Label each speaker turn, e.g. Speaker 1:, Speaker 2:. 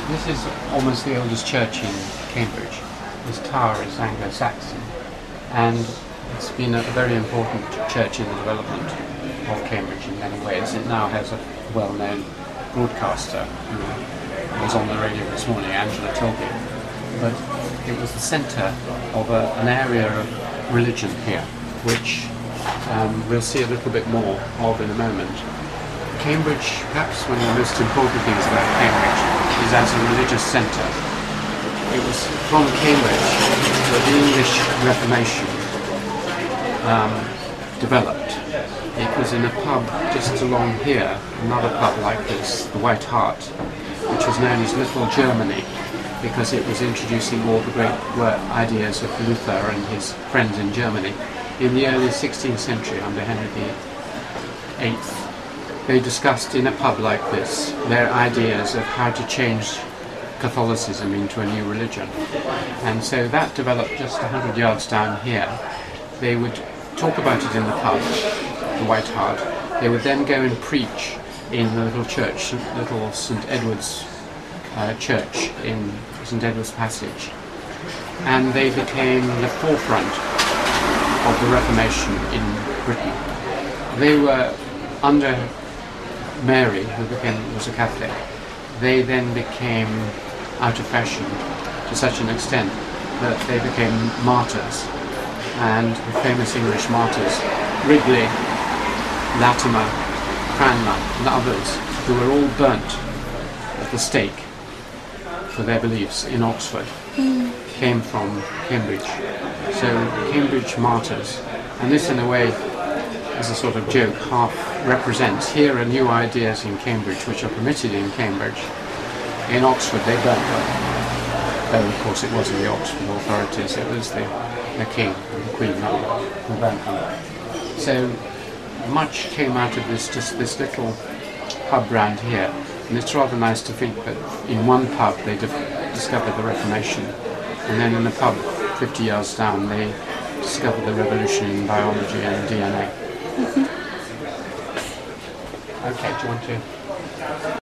Speaker 1: This is almost the oldest church in Cambridge. This tower is Anglo-Saxon, and it's been a very important church in the development of Cambridge in many ways. It now has a well-known broadcaster who was on the radio this morning, Angela Tilby. But it was the centre of an area of religion here, which we'll see a little bit more of in a moment. Cambridge, perhaps one of the most important things about Cambridge, is as a religious centre. It was from Cambridge that the English Reformation developed. It was in a pub just along here, another pub like this, the White Hart, which was known as Little Germany, because it was introducing all the great ideas of Luther and his friends in Germany. In the early 16th century, under Henry VIII, they discussed in a pub like this their ideas of how to change Catholicism into a new religion. And so that developed just 100 yards down here. They would talk about it in the pub, the White Hart. They would then go and preach in the little church, little St Edward's church in St Edward's Passage. And they became the forefront of the Reformation in Britain. They were under Mary, who was a Catholic. They then became out of fashion to such an extent that they became martyrs. And the famous English martyrs, Ridley, Latimer, Cranmer, and others, who were all burnt at the stake for their beliefs in Oxford, came from Cambridge. So Cambridge martyrs, and this in a way, as a sort of joke, half represents here are new ideas in Cambridge which are permitted in Cambridge. In Oxford they burnt them. Though of course it wasn't the Oxford authorities, it was the King and the Queen who burnt them. So much came out of this, just this little pub round here. And it's rather nice to think that in one pub they discovered the Reformation, and then in a pub 50 yards down they discovered the revolution in biology and DNA. Okay, do you want to